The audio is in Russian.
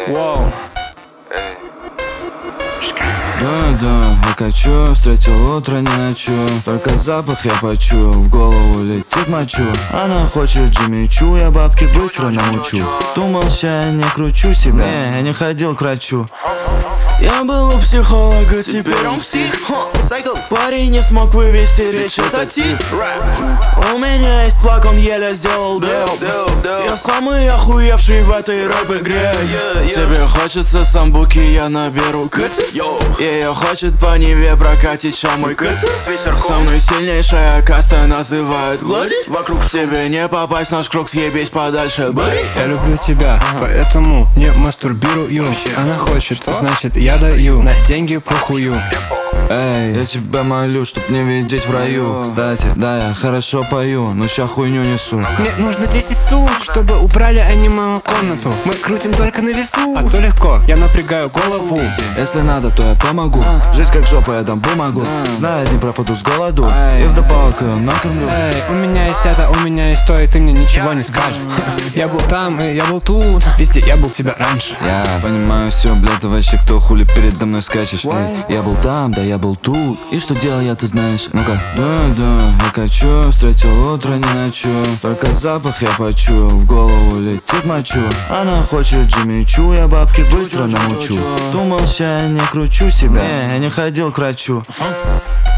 Воу. Да, я качу, встретил утро, не ночу. Только запах я почую, в голову летит мочу. Она хочет Джимми Чу, я бабки быстро намучу. Думал, ща я не кручу себя, я не ходил к врачу. Я был у психолога, теперь он псих. Парень не смог вывести речь, это тип. У меня есть плаг, он еле сделал делп. Я самый охуевший в этой рэп-игре. Тебе хочется самбуки, я наберу катер. Ее хочет по Неве прокатить ща мой катер. Со мной сильнейшая каста называют Глади. Вокруг тебе не попасть, наш круг съебись подальше, бэй. Я люблю тебя, поэтому не мастурбирую. Она хочет, значит я даю. На деньги похую. Эй, я тебя молю, чтоб не видеть в раю. Кстати, да, я хорошо пою, но ща хуйню несу. Мне нужно 10 сук, чтобы убрали аниме комнату. Мы крутим только на весу. А то легко, я напрягаю голову. Если надо, то я помогу. Жить как жопа, я дам бумагу. Знаю, не пропаду с голоду. И вдобавок ее накормлю. Эй, у меня есть это, у меня есть то, и ты мне ничего не скажешь. Я был там, и я был тут. Везде я был тебя раньше. Я понимаю все, блядь, ты вообще кто хули передо мной скачешь. Эй, я был там, да я был тут. И что делал я, ты знаешь. Ну-ка. Да, я качу, встретил утро, не ночу. Только запах я почую, в голову летит мочу. Она хочет Джимми Чу, я бабки быстро намучу. Думал, ща я не кручу себя, я не ходил к врачу.